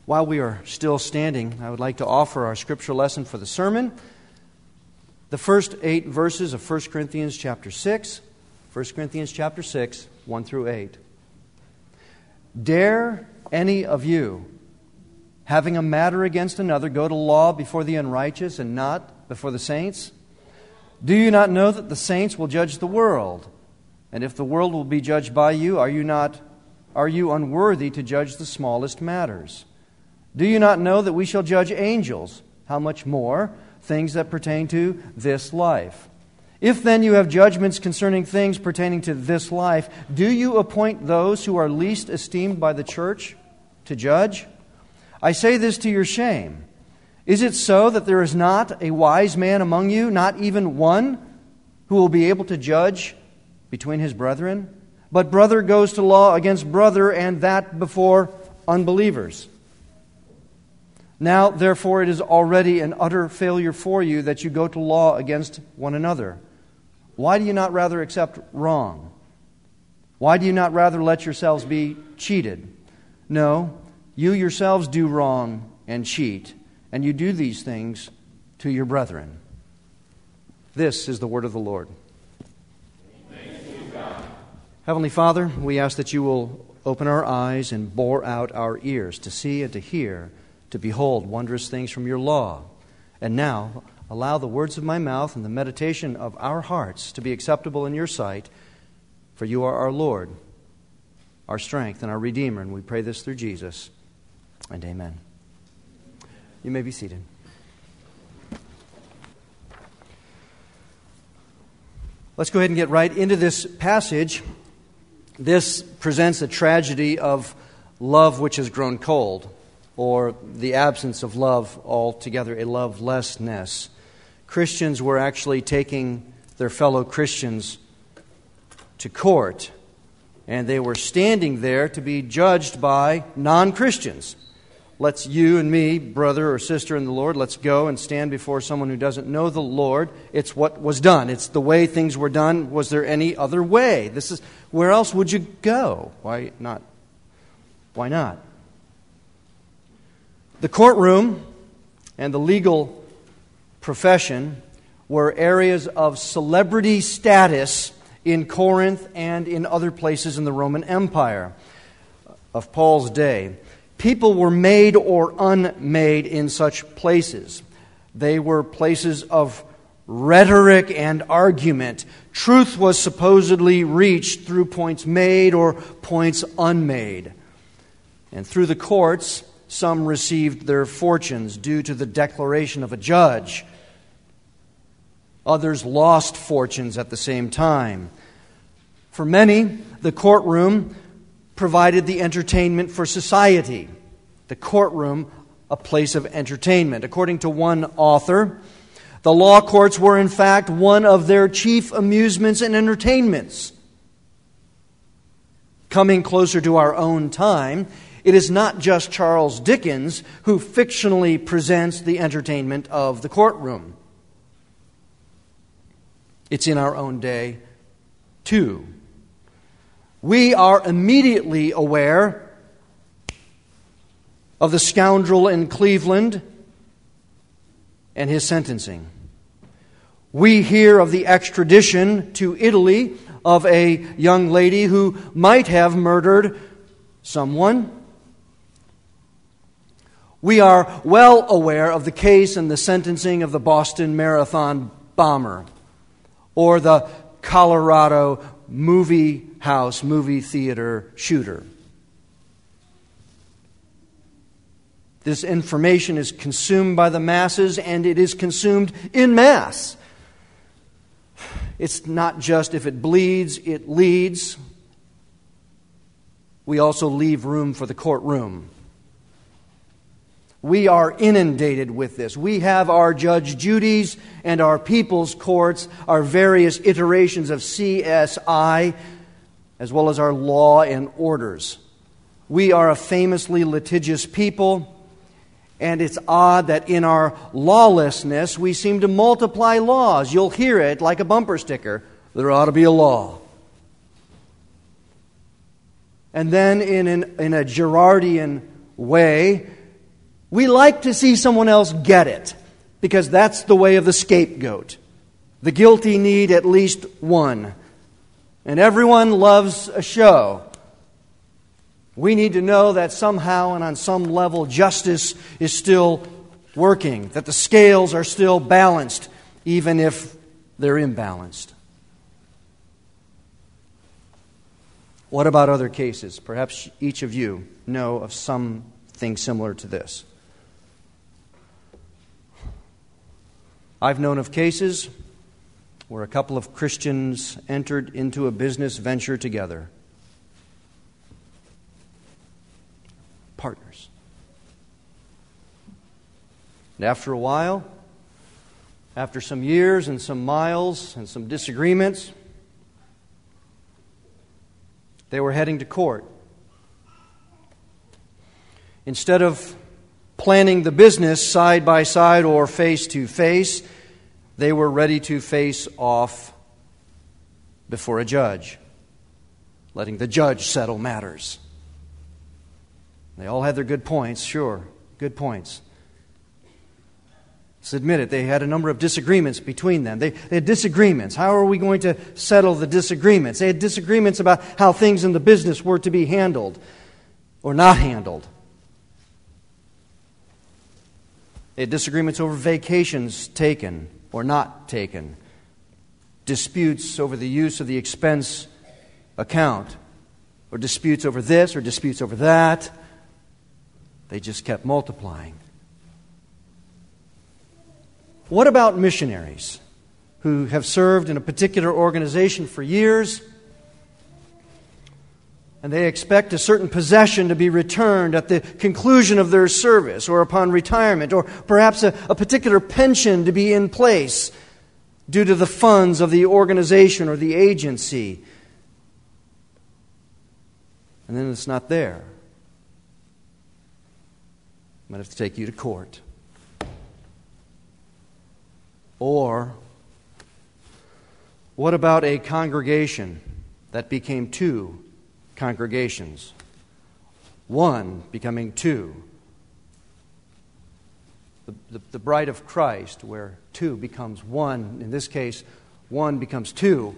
While we are still standing, I would like to offer our scripture lesson for the sermon. The first 8 verses of 1 Corinthians chapter 6. 1 Corinthians chapter 6, 1 through 8. Dare any of you, having a matter against another, go to law before the unrighteous and not before the saints? Do you not know that the saints will judge the world? And if the world will be judged by you, are you unworthy to judge the smallest matters? Do you not know that we shall judge angels? How much more things that pertain to this life? If then you have judgments concerning things pertaining to this life, do you appoint those who are least esteemed by the church to judge? I say this to your shame. Is it so that there is not a wise man among you, not even one, who will be able to judge between his brethren? But brother goes to law against brother, and that before unbelievers. Now, therefore, it is already an utter failure for you that you go to law against one another. Why do you not rather accept wrong? Why do you not rather let yourselves be cheated? No, you yourselves do wrong and cheat, and you do these things to your brethren. This is the word of the Lord. Thanks be to God. Heavenly Father, we ask that you will open our eyes and bore out our ears to see and to hear, to behold wondrous things from your law. And now, allow the words of my mouth and the meditation of our hearts to be acceptable in your sight, for you are our Lord, our strength, and our Redeemer, and we pray this through Jesus. And amen. You may be seated. Let's go ahead and get right into this passage. This presents a tragedy of love which has grown cold, or the absence of love altogether, a lovelessness. Christians were actually taking their fellow Christians to court, and they were standing there to be judged by non-Christians. Let's you and me, brother or sister in the Lord, let's go and stand before someone who doesn't know the Lord. It's what was done. It's the way things were done. Was there any other way? Where else would you go? Why not? Why not? The courtroom and the legal profession were areas of celebrity status in Corinth and in other places in the Roman Empire of Paul's day. People were made or unmade in such places. They were places of rhetoric and argument. Truth was supposedly reached through points made or points unmade. And through the courts, some received their fortunes due to the declaration of a judge. Others lost fortunes at the same time. For many, the courtroom provided the entertainment for society. The courtroom, a place of entertainment. According to one author, the law courts were in fact one of their chief amusements and entertainments. Coming closer to our own time, it is not just Charles Dickens who fictionally presents the entertainment of the courtroom. It's in our own day, too. We are immediately aware of the scoundrel in Cleveland and his sentencing. We hear of the extradition to Italy of a young lady who might have murdered someone. We are well aware of the case and the sentencing of the Boston Marathon bomber or the Colorado movie theater shooter. This information is consumed by the masses, and it is consumed in mass. It's not just if it bleeds, it leads. We also leave room for the courtroom. We are inundated with this. We have our Judge Judy's and our people's courts, our various iterations of CSI, as well as our law and orders. We are a famously litigious people, and it's odd that in our lawlessness we seem to multiply laws. You'll hear it like a bumper sticker. There ought to be a law. And then in a Girardian way, We like to see someone else get it, because that's the way of the scapegoat. The guilty need at least one. And everyone loves a show. We need to know that somehow and on some level justice is still working, that the scales are still balanced, even if they're imbalanced. What about other cases? Perhaps each of you know of something similar to this. I've known of cases where a couple of Christians entered into a business venture together. Partners. And after a while, after some years and some miles and some disagreements, they were heading to court. Instead of planning the business side by side or face to face, they were ready to face off before a judge, letting the judge settle matters. They all had their good points, sure, good points. Let's admit it, they had a number of disagreements between them. They had disagreements. How are we going to settle the disagreements? They had disagreements about how things in the business were to be handled or not handled. They had disagreements over vacations taken or not taken. Disputes over the use of the expense account, or disputes over this or disputes over that. They just kept multiplying. What about missionaries who have served in a particular organization for years, and they expect a certain possession to be returned at the conclusion of their service or upon retirement, or perhaps a particular pension to be in place due to the funds of the organization or the agency, and then it's not there? Might have to take you to court. Or, what about a congregation that became two congregations? One becoming two. The bride of Christ, where two becomes one. In this case, one becomes two.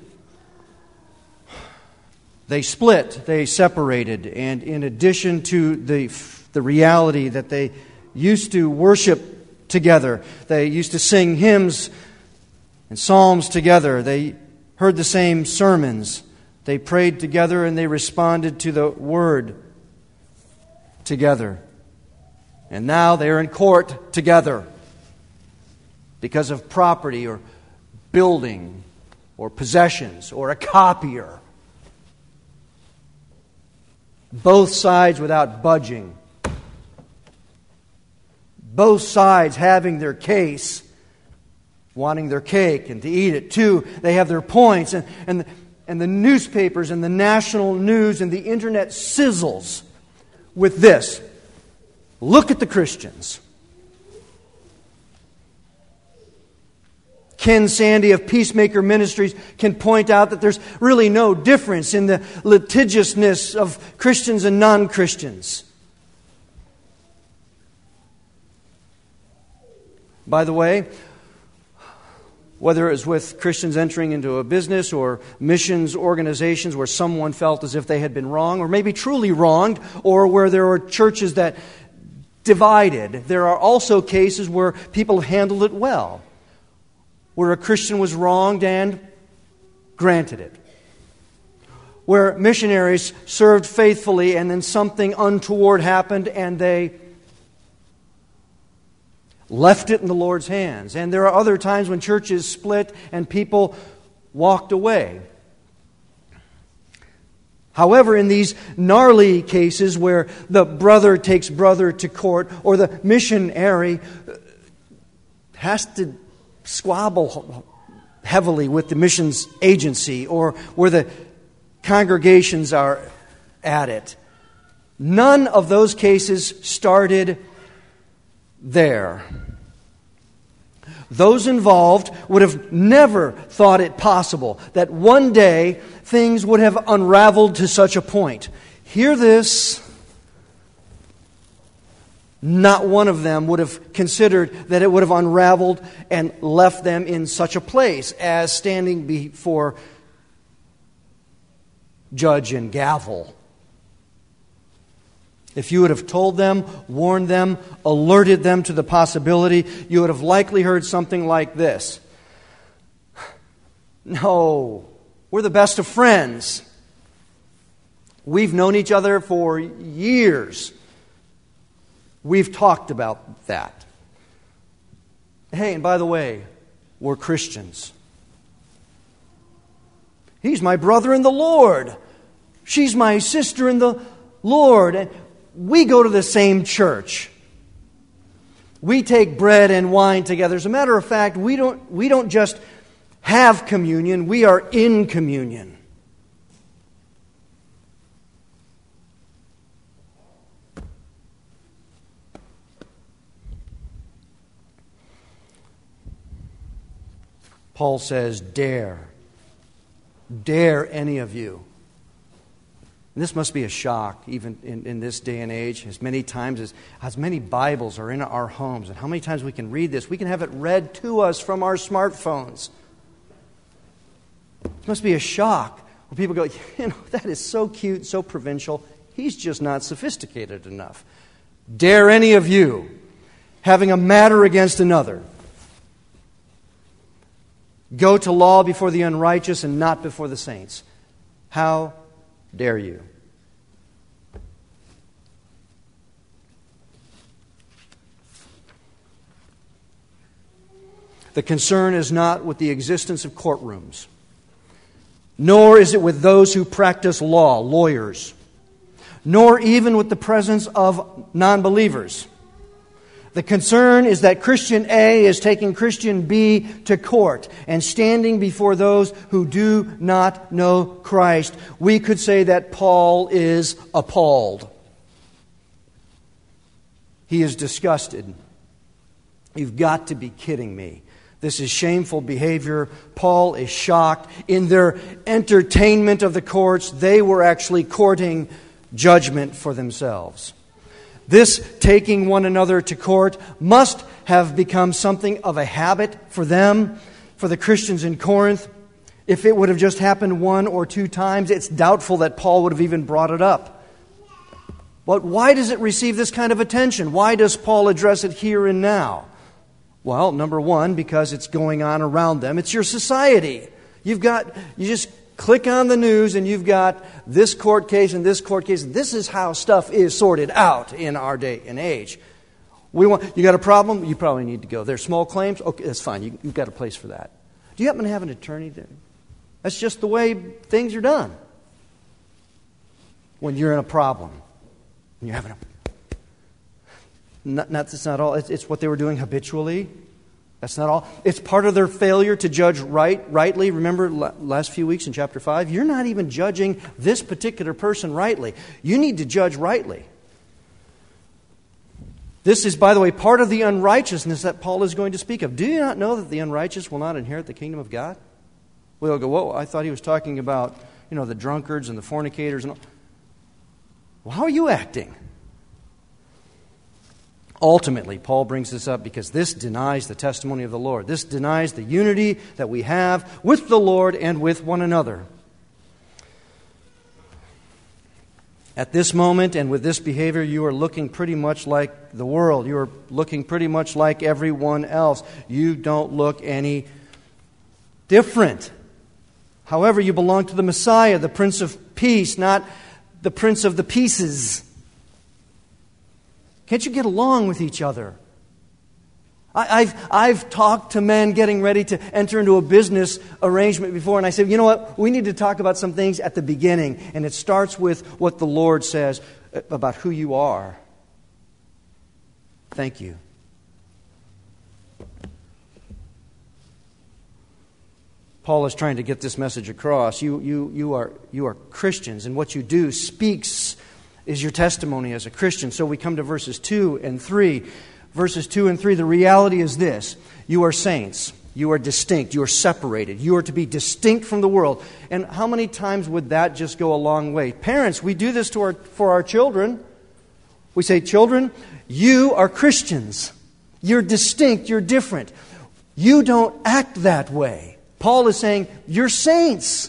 They split, they separated, and in addition to the reality that they used to worship together, they used to sing hymns and psalms together, they heard the same sermons, they prayed together, and they responded to the Word together. And now they are in court together because of property or building or possessions or a copier. Both sides without budging. Both sides having their case, wanting their cake and to eat it too. They have their points, and the newspapers and the national news and the internet sizzles with this. Look at the Christians. Ken Sandy of Peacemaker Ministries can point out that there's really no difference in the litigiousness of Christians and non-Christians. By the way, whether it was with Christians entering into a business or missions organizations where someone felt as if they had been wrong, or maybe truly wronged, or where there were churches that divided, there are also cases where people handled it well, where a Christian was wronged and granted it, where missionaries served faithfully and then something untoward happened and they left it in the Lord's hands. And there are other times when churches split and people walked away. However, in these gnarly cases where the brother takes brother to court, or the missionary has to squabble heavily with the missions agency, or where the congregations are at it, none of those cases started there. Those involved would have never thought it possible that one day things would have unraveled to such a point. Hear this. Not one of them would have considered that it would have unraveled and left them in such a place as standing before judge and gavel. If you would have told them, warned them, alerted them to the possibility, you would have likely heard something like this. No, we're the best of friends. We've known each other for years. We've talked about that. Hey, and by the way, we're Christians. He's my brother in the Lord. She's my sister in the Lord. And we go to the same church. We take bread and wine together. As a matter of fact, we don't just have communion, we are in communion. Paul says, dare any of you. And this must be a shock, even in this day and age, as many Bibles are in our homes, and how many times we can read this. We can have it read to us from our smartphones. It must be a shock when people go, that is so cute, so provincial. He's just not sophisticated enough. Dare any of you, having a matter against another, go to law before the unrighteous and not before the saints. How dare you? The concern is not with the existence of courtrooms, nor is it with those who practice law, lawyers, nor even with the presence of non-believers. The concern is that Christian A is taking Christian B to court and standing before those who do not know Christ. We could say that Paul is appalled. He is disgusted. You've got to be kidding me. This is shameful behavior. Paul is shocked. In their entertainment of the courts, they were actually courting judgment for themselves. This taking one another to court must have become something of a habit for them, for the Christians in Corinth. If it would have just happened one or two times, it's doubtful that Paul would have even brought it up. But why does it receive this kind of attention? Why does Paul address it here and now? Well, number one, because it's going on around them. It's your society. You just click on the news and you've got this court case and this court case. This is how stuff is sorted out in our day and age. You got a problem? You probably need to go. There's small claims? Okay, that's fine. You've got a place for that. Do you happen to have an attorney there? That's just the way things are done. When you're in a problem. When you're having that's not all. It's what they were doing habitually. That's not all. It's part of their failure to judge rightly. Remember last few weeks in chapter 5? You're not even judging this particular person rightly. You need to judge rightly. This is, by the way, part of the unrighteousness that Paul is going to speak of. Do you not know that the unrighteous will not inherit the kingdom of God? We'll go, whoa, I thought he was talking about, the drunkards and the fornicators. And all. Well, how are you acting? Ultimately, Paul brings this up because this denies the testimony of the Lord. This denies the unity that we have with the Lord and with one another. At this moment and with this behavior, you are looking pretty much like the world. You are looking pretty much like everyone else. You don't look any different. However, you belong to the Messiah, the Prince of Peace, not the Prince of the Pieces. Can't you get along with each other? I've talked to men getting ready to enter into a business arrangement before, and I said, you know what? We need to talk about some things at the beginning, and it starts with what the Lord says about who you are. Thank you. Paul is trying to get this message across. You are Christians, and what you do is your testimony as a Christian. So we come to verses 2 and 3. Verses 2 and 3, the reality is this. You are saints. You are distinct. You are separated. You are to be distinct from the world. And how many times would that just go a long way? Parents, we do this for our children. We say, children, you are Christians. You're distinct. You're different. You don't act that way. Paul is saying, you're saints.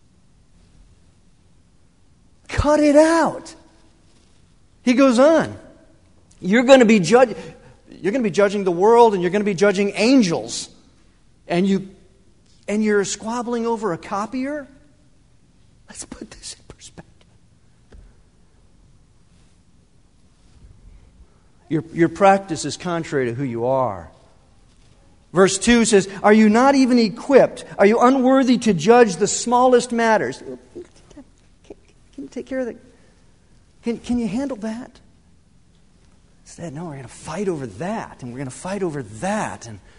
Cut it out. He goes on. You're going to be judging the world, and you're going to be judging angels. And you're squabbling over a copier? Let's put this in perspective. Your practice is contrary to who you are. Verse 2 says, are you not even equipped? Are you unworthy to judge the smallest matters? Can you take care of that? Can you handle that? Instead, no, we're going to fight over that, and we're going to fight over that. And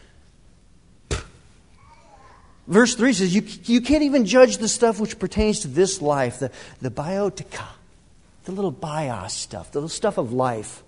verse 3 says, you can't even judge the stuff which pertains to this life, the biotica, the little bios stuff, the little stuff of life.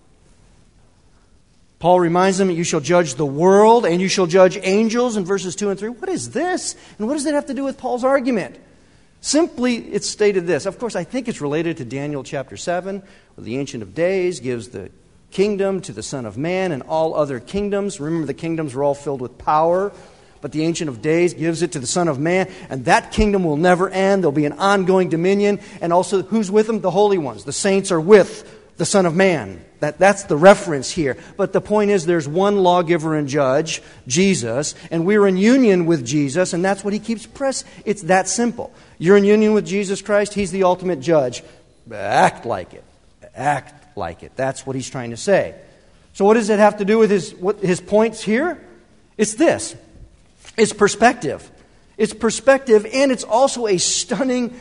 Paul reminds them that you shall judge the world and you shall judge angels in verses 2 and 3. What is this? And what does that have to do with Paul's argument? Simply, it's stated this. Of course, I think it's related to Daniel chapter 7, where the Ancient of Days gives the kingdom to the Son of Man and all other kingdoms. Remember, the kingdoms were all filled with power, but the Ancient of Days gives it to the Son of Man, and that kingdom will never end. There'll be an ongoing dominion, and also, who's with them? The holy ones. The saints are with the Son of Man. That's the reference here. But the point is, there's one lawgiver and judge, Jesus, and we're in union with Jesus, and that's what he keeps pressing. It's that simple. You're in union with Jesus Christ. He's the ultimate judge. Act like it. Act like it. That's what he's trying to say. So what does it have to do with his points here? It's this. It's perspective. It's perspective, and it's also a stunning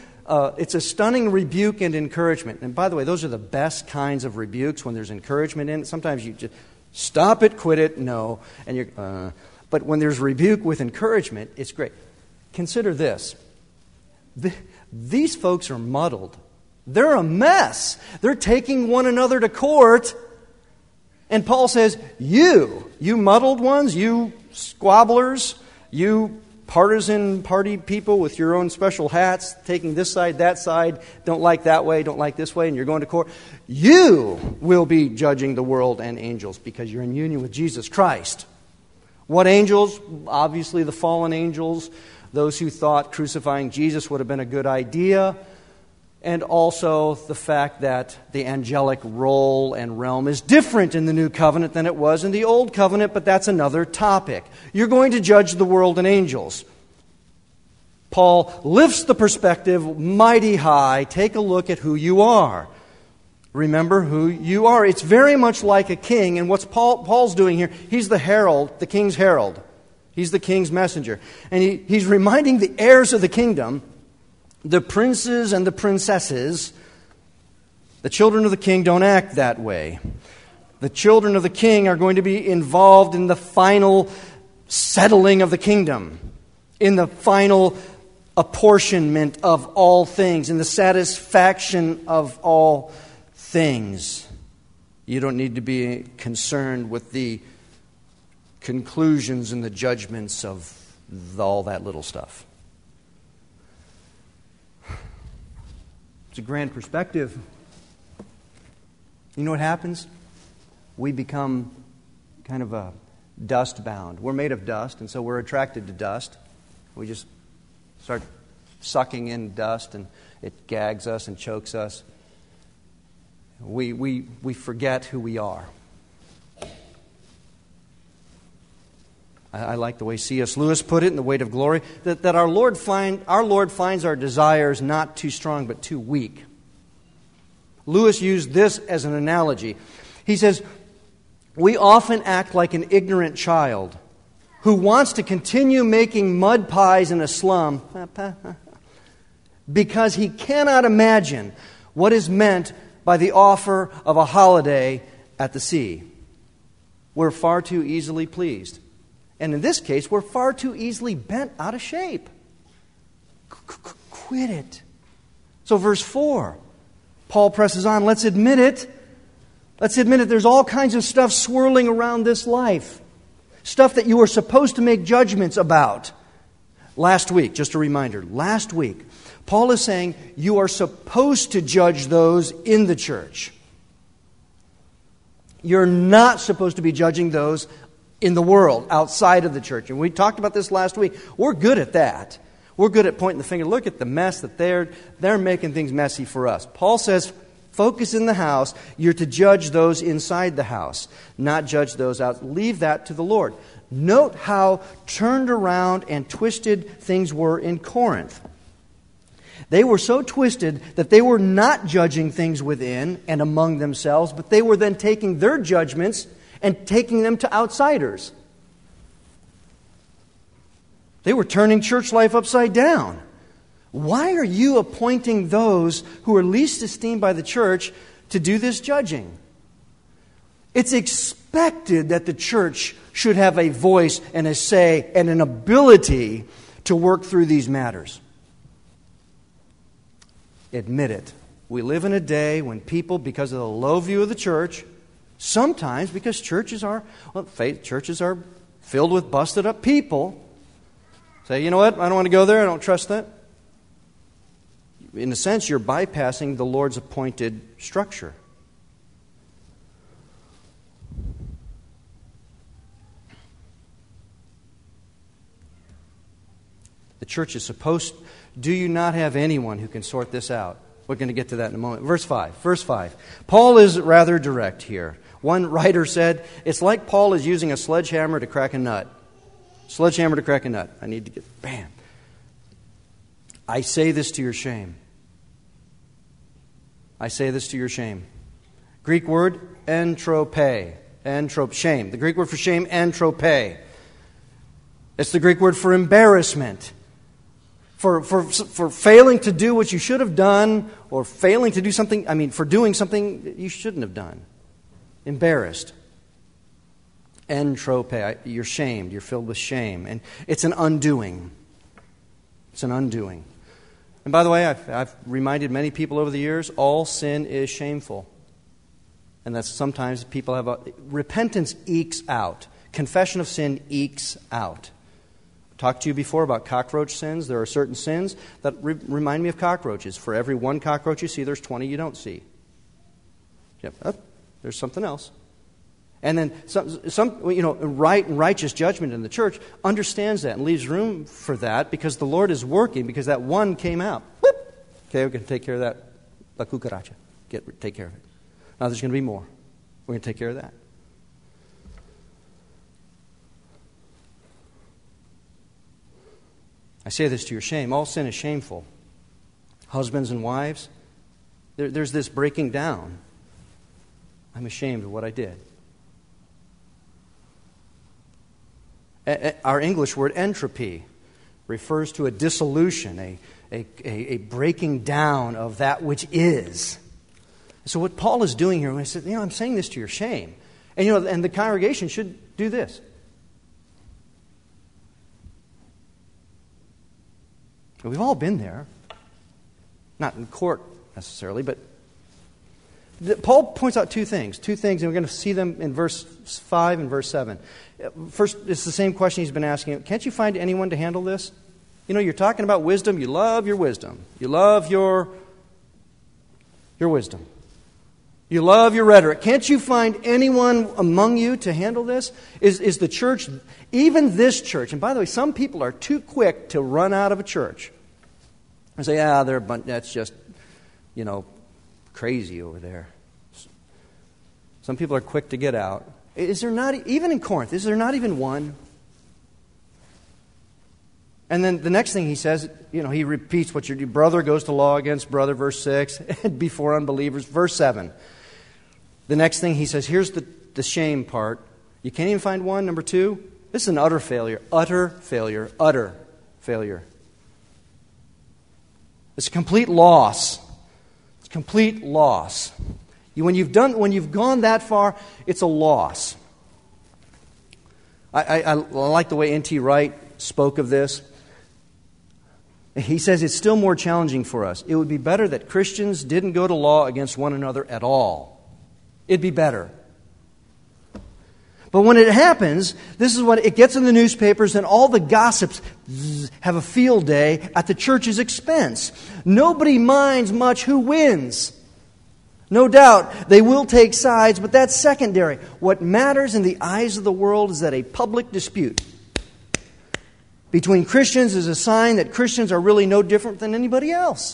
rebuke and encouragement. And by the way, those are the best kinds of rebukes when there's encouragement in it. Sometimes you just stop it, quit it, no. But when there's rebuke with encouragement, it's great. Consider this. These folks are muddled. They're a mess. They're taking one another to court. And Paul says, you muddled ones, you squabblers, you partisan party people with your own special hats, taking this side, that side, don't like that way, don't like this way, and you're going to court. You will be judging the world and angels because you're in union with Jesus Christ. What angels? Obviously the fallen angels, those who thought crucifying Jesus would have been a good idea, and also the fact that the angelic role and realm is different in the new covenant than it was in the old covenant, but that's another topic. You're going to judge the world and angels. Paul lifts the perspective mighty high. Take a look at who you are. Remember who you are. It's very much like a king, and what's Paul's doing here, he's the herald, the king's herald. He's the king's messenger. And he's reminding the heirs of the kingdom, the princes and the princesses, the children of the king don't act that way. The children of the king are going to be involved in the final settling of the kingdom, in the final apportionment of all things, in the satisfaction of all things. You don't need to be concerned with the conclusions and the judgments of all that little stuff. It's a grand perspective. You know what happens? We become kind of a dust bound. We're made of dust, and so we're attracted to dust. We just start sucking in dust, and it gags us and chokes us. We forget who we are. I like the way C.S. Lewis put it in The Weight of Glory, that our Lord finds our desires not too strong but too weak. Lewis used this as an analogy. He says, we often act like an ignorant child who wants to continue making mud pies in a slum because he cannot imagine what is meant by the offer of a holiday at the sea. We're far too easily pleased. And in this case, we're far too easily bent out of shape. Quit it. So verse 4, Paul presses on. Let's admit it. Let's admit it. There's all kinds of stuff swirling around this life. Stuff that you are supposed to make judgments about. Last week, just a reminder, last week, Paul is saying you are supposed to judge those in the church. You're not supposed to be judging those in the world, outside of the church. And we talked about this last week. We're good at that. We're good at pointing the finger. Look at the mess that they're making things messy for us. Paul says, focus in the house. You're to judge those inside the house, not judge those out. Leave that to the Lord. Note how turned around and twisted things were in Corinth. They were so twisted that they were not judging things within and among themselves, but they were then taking their judgments and taking them to outsiders. They were turning church life upside down. Why are you appointing those who are least esteemed by the church to do this judging? It's expected that the church should have a voice and a say and an ability to work through these matters. Admit it. We live in a day when people, because of the low view of the church, sometimes because churches are filled with busted up people, say, you know what, I don't want to go there, I don't trust that. In a sense, you're bypassing the Lord's appointed structure. The church is supposed... Do you not have anyone who can sort this out? We're going to get to that in a moment. Verse 5. Paul is rather direct here. One writer said, it's like Paul is using a sledgehammer to crack a nut. Sledgehammer to crack a nut. I need to get... Bam. I say this to your shame. I say this to your shame. Greek word, entrope. Shame. The Greek word for shame, entrope. It's the Greek word for embarrassment. For failing to do what you should have done, or failing to do something, for doing something that you shouldn't have done. Embarrassed. Entrope. You're shamed. You're filled with shame. And it's an undoing. It's an undoing. And by the way, I've reminded many people over the years, all sin is shameful. And that's sometimes people have repentance ekes out. Confession of sin ekes out. Talked to you before about cockroach sins. There are certain sins that remind me of cockroaches. For every one cockroach you see, there's 20 you don't see. Yep. Oh, there's something else. And then some right and righteous judgment in the church understands that and leaves room for that because the Lord is working, because that one came out. Whoop! Okay, we're going to take care of that. La cucaracha. Take care of it. Now there's going to be more. We're going to take care of that. I say this to your shame. All sin is shameful. Husbands and wives, there's this breaking down. I'm ashamed of what I did. Our English word entropy refers to a dissolution, a breaking down of that which is. So what Paul is doing here, when he says, I'm saying this to your shame. And the congregation should do this. We've all been there. Not in court necessarily, but Paul points out two things, and we're going to see them in verse 5 and verse 7. First, it's the same question he's been asking. Can't you find anyone to handle this? You're talking about wisdom. You love your wisdom. You love your wisdom. You love your rhetoric. Can't you find anyone among you to handle this? Is the church, even this church, and by the way, some people are too quick to run out of a church and say, that's just, crazy over there. Some people are quick to get out. Is there not, even in Corinth, is there not even one? And then the next thing he says, he repeats what your brother goes to law against brother, verse 6, and before unbelievers, verse 7. The next thing he says, here's the shame part. You can't even find one. Number 2, this is an utter failure. Utter failure. Utter failure. It's a complete loss. It's complete loss. When you've gone that far, it's a loss. I like the way N.T. Wright spoke of this. He says it's still more challenging for us. It would be better that Christians didn't go to law against one another at all. It'd be better. But when it happens, this is what it gets in the newspapers, and all the gossips have a field day at the church's expense. Nobody minds much who wins. No doubt, they will take sides, but that's secondary. What matters in the eyes of the world is that a public dispute between Christians is a sign that Christians are really no different than anybody else.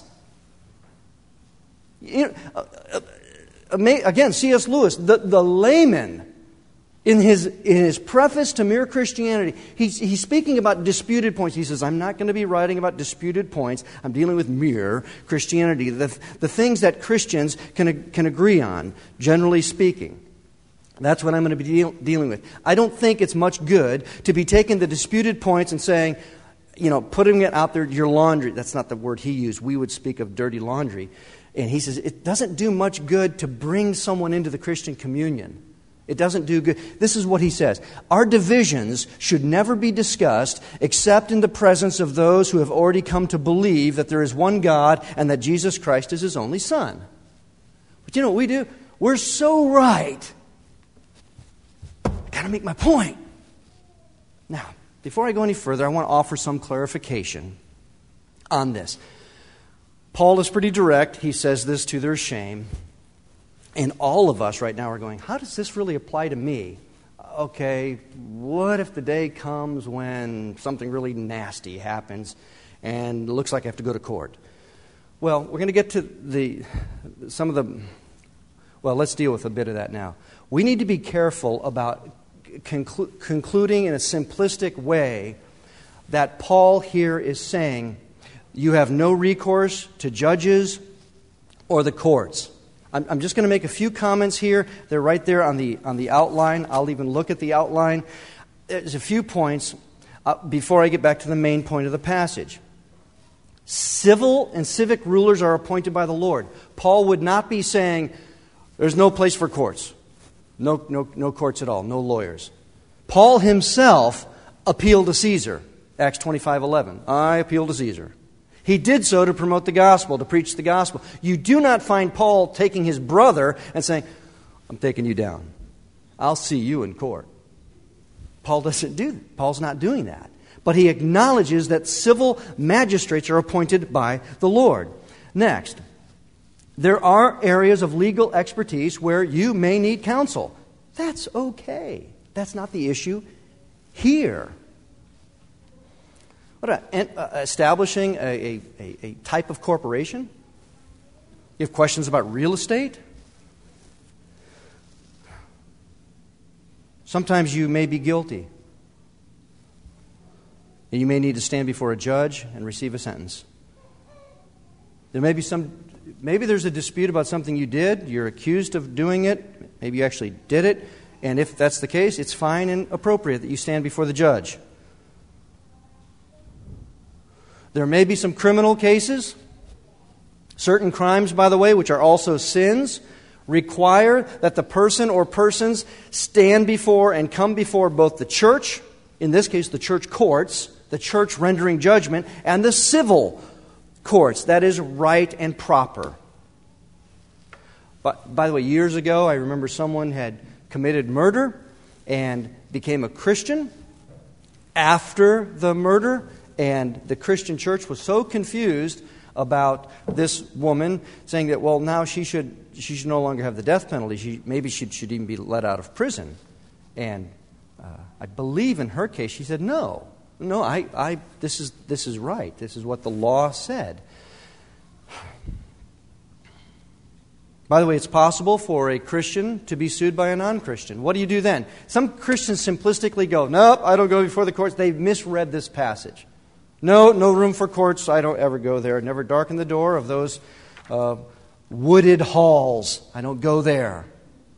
Again, C.S. Lewis, the layman, in his preface to Mere Christianity, he's speaking about disputed points. He says, I'm not going to be writing about disputed points. I'm dealing with mere Christianity, the things that Christians can agree on, generally speaking. That's what I'm going to be dealing with. I don't think it's much good to be taking the disputed points and saying, putting it out there, your laundry. That's not the word he used. We would speak of dirty laundry. And he says, it doesn't do much good to bring someone into the Christian communion. It doesn't do good. This is what he says. Our divisions should never be discussed except in the presence of those who have already come to believe that there is one God and that Jesus Christ is His only Son. But you know what we do? We're so right. I got to make my point. Now, before I go any further, I want to offer some clarification on this. Paul is pretty direct. He says this to their shame. And all of us right now are going, how does this really apply to me? Okay, what if the day comes when something really nasty happens and it looks like I have to go to court? Well, we're going to get to let's deal with a bit of that now. We need to be careful about concluding in a simplistic way that Paul here is saying you have no recourse to judges or the courts. I'm just going to make a few comments here. They're right there on the outline. I'll even look at the outline. There's a few points before I get back to the main point of the passage. Civil and civic rulers are appointed by the Lord. Paul would not be saying there's no place for courts. No courts at all. No lawyers. Paul himself appealed to Caesar. Acts 25:11. I appeal to Caesar. He did so to promote the gospel, to preach the gospel. You do not find Paul taking his brother and saying, I'm taking you down. I'll see you in court. Paul's not doing that. But he acknowledges that civil magistrates are appointed by the Lord. Next, there are areas of legal expertise where you may need counsel. That's okay. That's not the issue here. Establishing a type of corporation? You have questions about real estate? Sometimes you may be guilty. And you may need to stand before a judge and receive a sentence. There may be maybe there's a dispute about something you did. You're accused of doing it. Maybe you actually did it. And if that's the case, it's fine and appropriate that you stand before the judge. There may be some criminal cases. Certain crimes, by the way, which are also sins, require that the person or persons stand before and come before both the church, in this case the church courts, the church rendering judgment, and the civil courts. That is right and proper. But, by the way, years ago, I remember someone had committed murder and became a Christian after the murder. And the Christian church was so confused about this woman saying that, well, now she should no longer have the death penalty. Maybe she should even be let out of prison. And I believe in her case, she said, no, this is right. This is what the law said. By the way, it's possible for a Christian to be sued by a non-Christian. What do you do then? Some Christians simplistically go, nope, I don't go before the courts. They've misread this passage. No room for courts. I don't ever go there. Never darken the door of those wooded halls. I don't go there.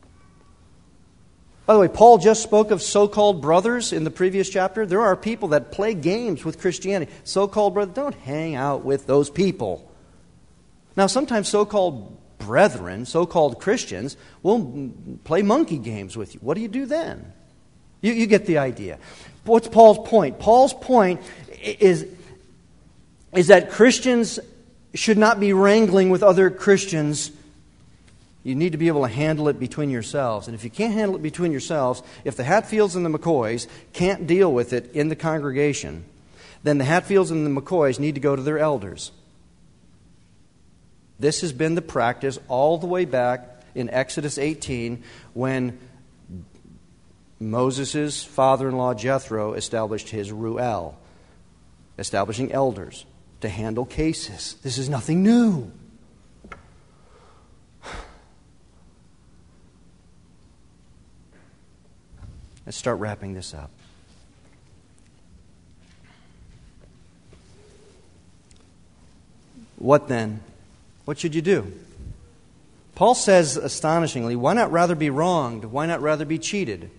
By the way, Paul just spoke of so-called brothers in the previous chapter. There are people that play games with Christianity. So-called brothers, don't hang out with those people. Now, sometimes so-called brethren, so-called Christians, will play monkey games with you. What do you do then? You get the idea. What's Paul's point? Paul's point is that Christians should not be wrangling with other Christians. You need to be able to handle it between yourselves. And if you can't handle it between yourselves, if the Hatfields and the McCoys can't deal with it in the congregation, then the Hatfields and the McCoys need to go to their elders. This has been the practice all the way back in Exodus 18 when Moses' father-in-law Jethro established his Ruel, establishing elders to handle cases. This is nothing new. Let's start wrapping this up. What then? What should you do? Paul says astonishingly, why not rather be wronged? Why not rather be cheated?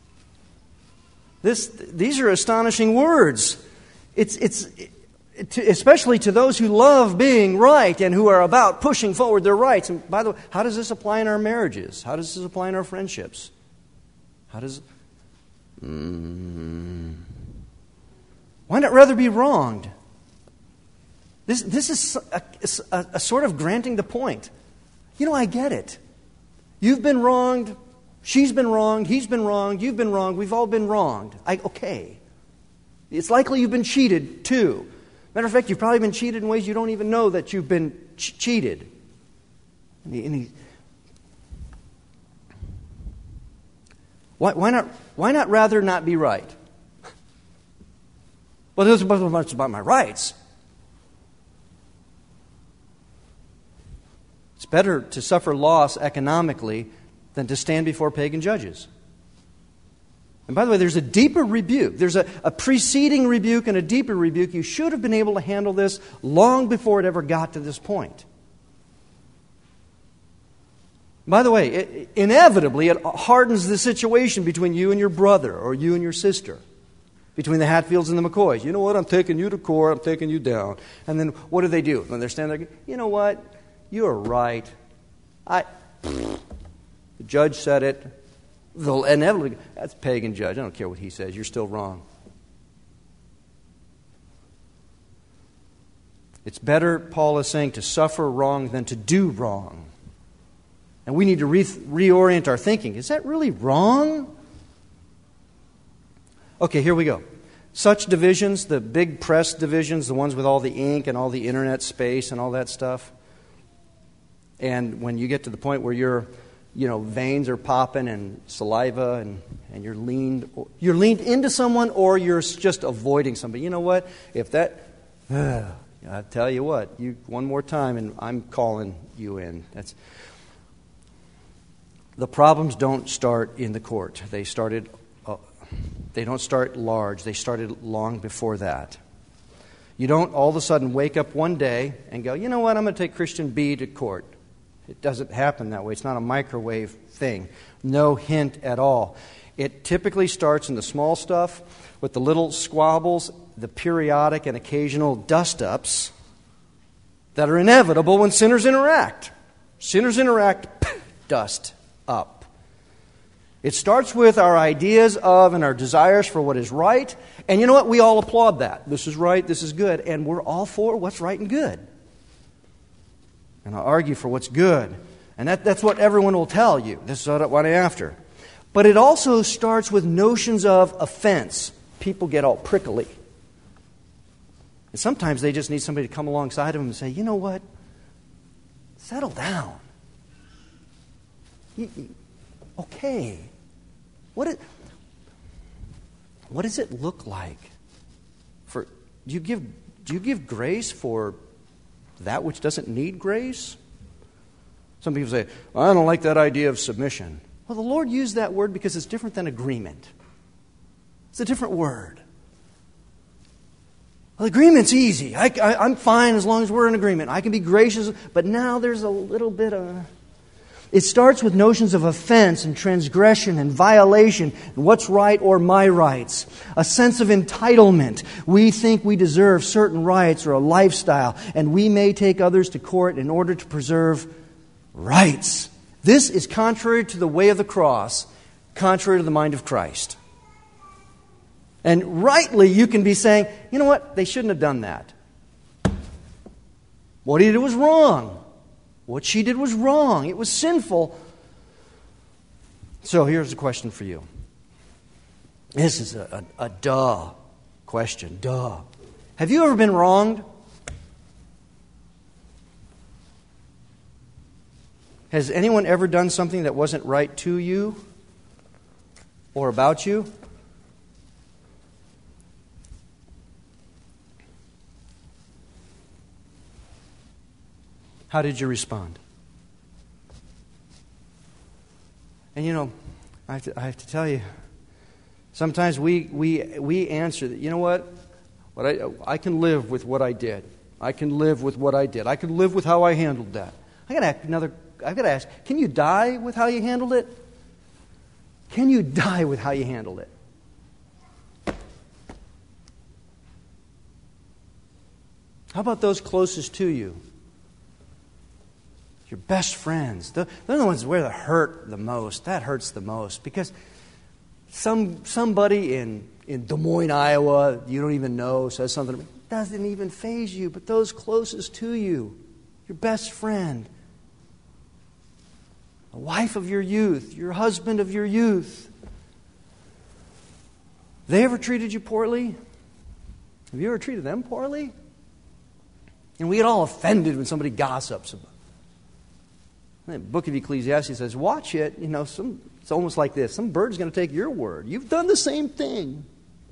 These are astonishing words. Especially to those who love being right and who are about pushing forward their rights. And by the way, how does this apply in our marriages? How does this apply in our friendships? How does... Why not rather be wronged? This is a sort of granting the point. You know, I get it. You've been wronged. She's been wronged. He's been wronged. You've been wronged. We've all been wronged. Okay. It's likely you've been cheated too. Matter of fact, you've probably been cheated in ways you don't even know that you've been cheated. Why not rather not be right? Well, it isn't much about my rights. It's better to suffer loss economically than to stand before pagan judges. And by the way, there's a deeper rebuke. There's a preceding rebuke and a deeper rebuke. You should have been able to handle this long before it ever got to this point. By the way, inevitably, it hardens the situation between you and your brother or you and your sister, between the Hatfields and the McCoys. You know what? I'm taking you to court. I'm taking you down. And then what do? When they're standing there, you know what? You're right. The judge said it. They'll inevitably, that's a pagan judge. I don't care what he says. You're still wrong. It's better, Paul is saying, to suffer wrong than to do wrong. And we need to reorient our thinking. Is that really wrong? Okay, here we go. Such divisions, the big press divisions, the ones with all the ink and all the internet space and all that stuff. And when you get to the point where your veins are popping and saliva and you're leaned into someone or you're just avoiding somebody. You know what? If that, I tell you what, you one more time and I'm calling you in. The problems don't start in the court. They don't start large. They started long before that. You don't all of a sudden wake up one day and go, you know what, I'm going to take Christian B to court. It doesn't happen that way. It's not a microwave thing. No hint at all. It typically starts in the small stuff with the little squabbles, the periodic and occasional dust-ups that are inevitable when sinners interact. Sinners interact, dust up. It starts with our ideas of and our desires for what is right. And you know what? We all applaud that. This is right, this is good. And we're all for what's right and good. And I'll argue for what's good. And that's what everyone will tell you. This is what I'm after. But it also starts with notions of offense. People get all prickly. And sometimes they just need somebody to come alongside of them and say, you know what? Settle down. Okay. What does it look like? Do you give grace for that which doesn't need grace? Some people say, I don't like that idea of submission. Well, the Lord used that word because it's different than agreement. It's a different word. Well, agreement's easy. I'm fine as long as we're in agreement. I can be gracious, but now there's a little bit of... It starts with notions of offense and transgression and violation, and what's right or my rights. A sense of entitlement. We think we deserve certain rights or a lifestyle, and we may take others to court in order to preserve rights. This is contrary to the way of the cross, contrary to the mind of Christ. And rightly you can be saying, you know what, they shouldn't have done that. What he did was wrong. What she did was wrong. It was sinful. So here's a question for you. This is a duh question. Duh. Have you ever been wronged? Has anyone ever done something that wasn't right to you or about you? How did you respond? And you know, I have to tell you, sometimes we answer that, you know what I can live with what I did. I can live with what I did. I can live with how I handled that. I've got to ask, can you die with how you handled it? Can you die with how you handled it? How about those closest to you? Your best friends. They're the ones where that hurt the most. That hurts the most. Because somebody in Des Moines, Iowa, you don't even know, says something, doesn't even faze you. But those closest to you, your best friend, the wife of your youth, your husband of your youth, they ever treated you poorly? Have you ever treated them poorly? And we get all offended when somebody gossips about it. The book of Ecclesiastes says, watch it. You know, it's almost like this. Some bird's going to take your word. You've done the same thing.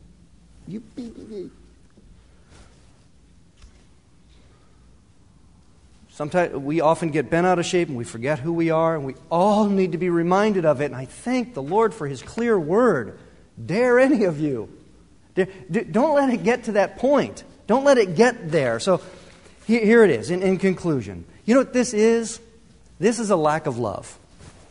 Sometimes we often get bent out of shape and we forget who we are, and we all need to be reminded of it. And I thank the Lord for His clear word. Dare any of you. Don't let it get to that point. Don't let it get there. So here it is in conclusion. You know what this is? This is a lack of love.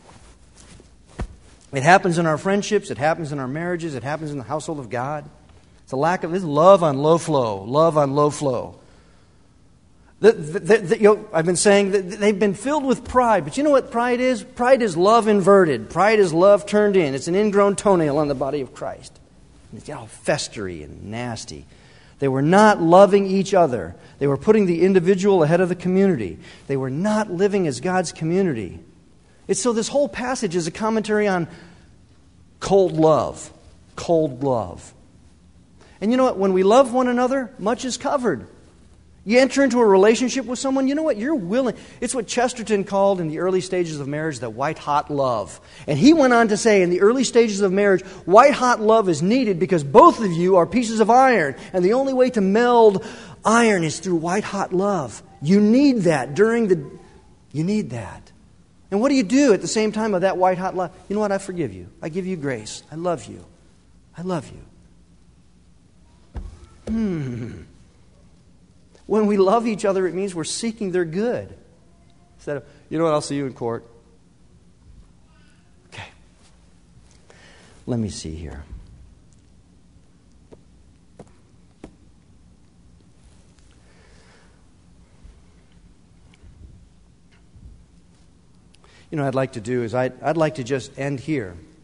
It happens in our friendships. It happens in our marriages. It happens in the household of God. It's a lack of this love on low flow. Love on low flow. I've been saying that they've been filled with pride. But you know what pride is? Pride is love inverted. Pride is love turned in. It's an ingrown toenail on the body of Christ. It's all festery and nasty. They were not loving each other. They were putting the individual ahead of the community. They were not living as God's community. So this whole passage is a commentary on cold love. Cold love. And you know what? When we love one another, much is covered. You enter into a relationship with someone, you know what? You're willing. It's what Chesterton called in the early stages of marriage the white-hot love. And he went on to say in the early stages of marriage, white-hot love is needed because both of you are pieces of iron. And the only way to meld iron is through white-hot love. You need that you need that. And what do you do at the same time of that white-hot love? You know what? I forgive you. I give you grace. I love you. I love you. When we love each other, it means we're seeking their good. Instead of, you know what, I'll see you in court. Okay. Let me see here. You know what I'd like to do is I'd like to just end here.